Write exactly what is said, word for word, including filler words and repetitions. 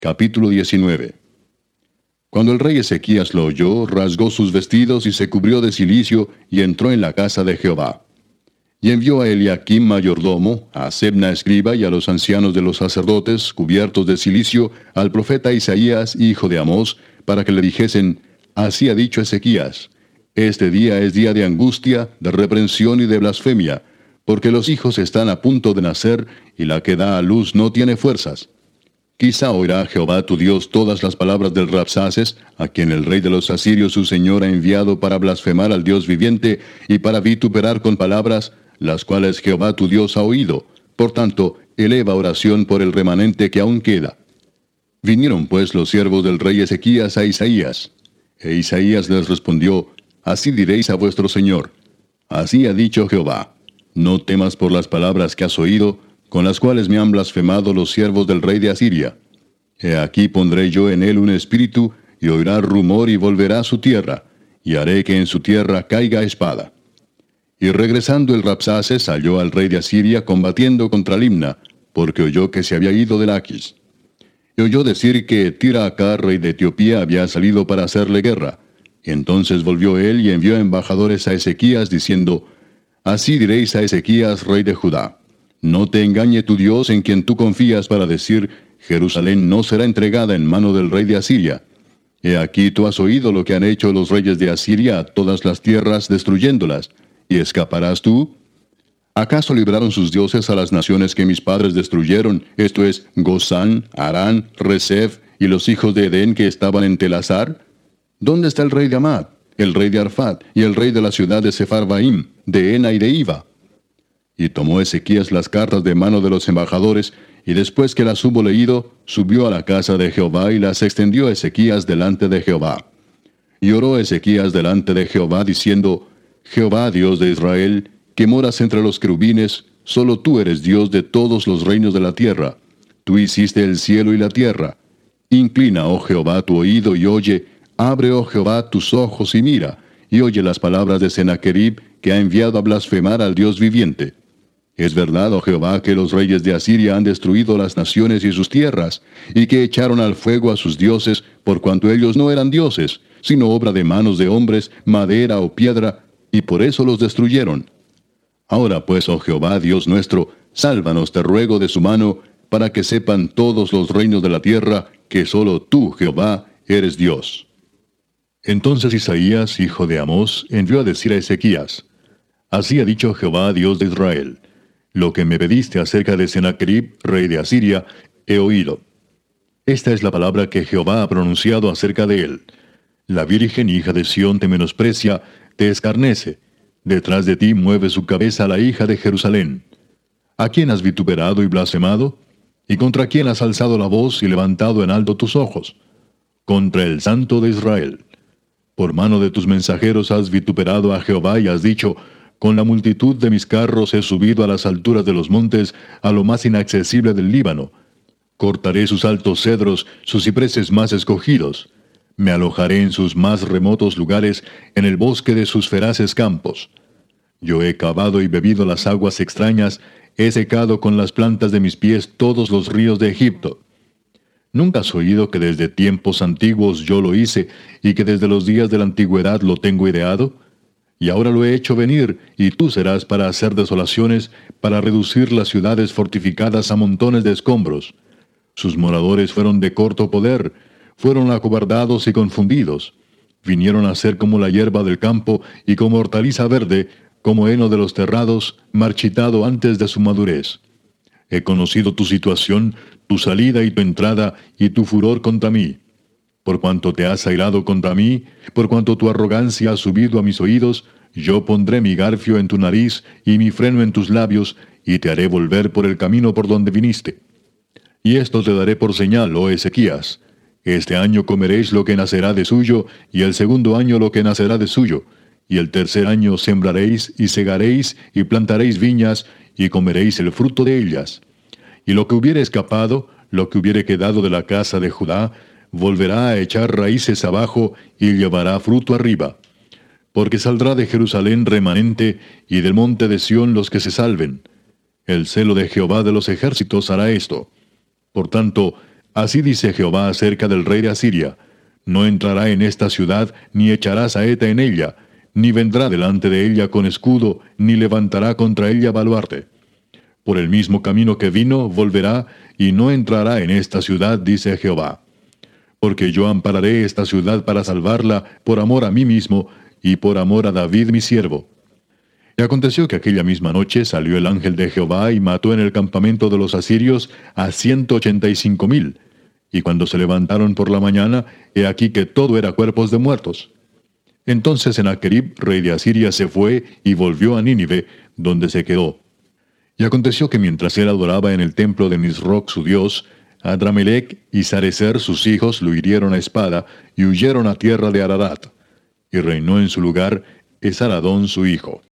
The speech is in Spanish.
Capítulo diecinueve. Cuando el rey Ezequías lo oyó, rasgó sus vestidos y se cubrió de cilicio, y entró en la casa de Jehová. Y envió a Eliaquim mayordomo, a Sebna escriba y a los ancianos de los sacerdotes, cubiertos de cilicio, al profeta Isaías, hijo de Amós, para que le dijesen: Así ha dicho Ezequías: Este día es día de angustia, de reprensión y de blasfemia, porque los hijos están a punto de nacer, y la que da a luz no tiene fuerzas. Quizá oirá Jehová tu Dios todas las palabras del Rabsaces, a quien el rey de los asirios su señor ha enviado para blasfemar al Dios viviente y para vituperar con palabras, las cuales Jehová tu Dios ha oído. Por tanto, eleva oración por el remanente que aún queda. Vinieron pues los siervos del rey Ezequías a Isaías. E Isaías les respondió: Así diréis a vuestro señor: Así ha dicho Jehová: No temas por las palabras que has oído, con las cuales me han blasfemado los siervos del rey de Asiria. He aquí pondré yo en él un espíritu, y oirá rumor y volverá a su tierra, y haré que en su tierra caiga espada. Y regresando el Rabsaces halló al rey de Asiria combatiendo contra Limna, porque oyó que se había ido de Laquis. Y oyó decir que Tiraacá, rey de Etiopía, había salido para hacerle guerra. Y entonces volvió él y envió embajadores a Ezequías, diciendo: Así diréis a Ezequías, rey de Judá: No te engañe tu Dios en quien tú confías para decir: Jerusalén no será entregada en mano del rey de Asiria. He aquí tú has oído lo que han hecho los reyes de Asiria a todas las tierras, destruyéndolas. ¿Y escaparás tú? ¿Acaso libraron sus dioses a las naciones que mis padres destruyeron, esto es, Gozán, Harán, Rezef y los hijos de Edén que estaban en Telasar? ¿Dónde está el rey de Amad, el rey de Arfad y el rey de la ciudad de Sepharvaim, de Ena y de Iva? Y tomó Ezequías las cartas de mano de los embajadores, y después que las hubo leído, subió a la casa de Jehová y las extendió Ezequías delante de Jehová. Y oró Ezequías delante de Jehová, diciendo: Jehová, Dios de Israel, que moras entre los querubines, solo tú eres Dios de todos los reinos de la tierra. Tú hiciste el cielo y la tierra. Inclina, oh Jehová, tu oído y oye, abre, oh Jehová, tus ojos y mira, y oye las palabras de Sennacherib, que ha enviado a blasfemar al Dios viviente. Es verdad, oh Jehová, que los reyes de Asiria han destruido las naciones y sus tierras, y que echaron al fuego a sus dioses, por cuanto ellos no eran dioses, sino obra de manos de hombres, madera o piedra, y por eso los destruyeron. Ahora pues, oh Jehová, Dios nuestro, sálvanos, te ruego, de su mano, para que sepan todos los reinos de la tierra que solo tú, Jehová, eres Dios. Entonces Isaías, hijo de Amós, envió a decir a Ezequías: Así ha dicho Jehová, Dios de Israel: Lo que me pediste acerca de Sennacherib, rey de Asiria, he oído. Esta es la palabra que Jehová ha pronunciado acerca de él: La virgen hija de Sión te menosprecia, te escarnece. Detrás de ti mueve su cabeza la hija de Jerusalén. ¿A quién has vituperado y blasfemado? ¿Y contra quién has alzado la voz y levantado en alto tus ojos? Contra el Santo de Israel. Por mano de tus mensajeros has vituperado a Jehová y has dicho: Con la multitud de mis carros he subido a las alturas de los montes, a lo más inaccesible del Líbano. Cortaré sus altos cedros, sus cipreses más escogidos. Me alojaré en sus más remotos lugares, en el bosque de sus feraces campos. Yo he cavado y bebido las aguas extrañas, he secado con las plantas de mis pies todos los ríos de Egipto. ¿Nunca has oído que desde tiempos antiguos yo lo hice, y que desde los días de la antigüedad lo tengo ideado? Y ahora lo he hecho venir, y tú serás para hacer desolaciones, para reducir las ciudades fortificadas a montones de escombros. Sus moradores fueron de corto poder, fueron acobardados y confundidos. Vinieron a ser como la hierba del campo, y como hortaliza verde, como heno de los terrados, marchitado antes de su madurez. He conocido tu situación, tu salida y tu entrada, y tu furor contra mí. Por cuanto te has airado contra mí, por cuanto tu arrogancia ha subido a mis oídos, yo pondré mi garfio en tu nariz y mi freno en tus labios, y te haré volver por el camino por donde viniste. Y esto te daré por señal, oh Ezequías: Este año comeréis lo que nacerá de suyo, y el segundo año lo que nacerá de suyo, y el tercer año sembraréis, y segaréis, y plantaréis viñas, y comeréis el fruto de ellas. Y lo que hubiere escapado, lo que hubiere quedado de la casa de Judá, volverá a echar raíces abajo, y llevará fruto arriba. Porque saldrá de Jerusalén remanente, y del monte de Sión los que se salven. El celo de Jehová de los ejércitos hará esto. Por tanto, Así dice Jehová acerca del rey de Asiria: no entrará en esta ciudad, ni echará saeta en ella, ni vendrá delante de ella con escudo, ni levantará contra ella baluarte. Por el mismo camino que vino, volverá, y no entrará en esta ciudad, dice Jehová. Porque yo ampararé esta ciudad para salvarla, por amor a mí mismo, y por amor a David mi siervo. Y aconteció que aquella misma noche salió el ángel de Jehová y mató en el campamento de los asirios a ciento ochenta y cinco mil. Y cuando se levantaron por la mañana, he aquí que todo era cuerpos de muertos. Entonces Sennacherib, rey de Asiria, se fue y volvió a Nínive, donde se quedó. Y aconteció que mientras él adoraba en el templo de Nisroch su dios, Adramelech y Sarecer sus hijos lo hirieron a espada y huyeron a tierra de Ararat. Y reinó en su lugar Esaradón su hijo.